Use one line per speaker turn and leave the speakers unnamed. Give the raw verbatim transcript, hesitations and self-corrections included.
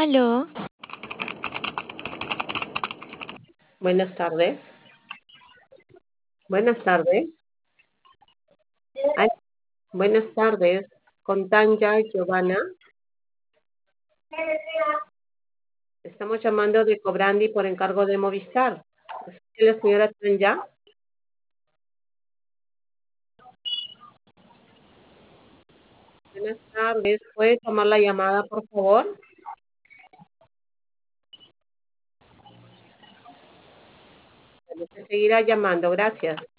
Aló,
Buenas tardes. Buenas tardes. Ay, buenas tardes. Con Tanya Giovanna. Estamos llamando de Cobrandi por encargo de Movistar. ¿Es usted la señora Tanya? Buenas tardes. ¿Puede tomar la llamada, por favor? Bueno, se seguirá llamando. Gracias.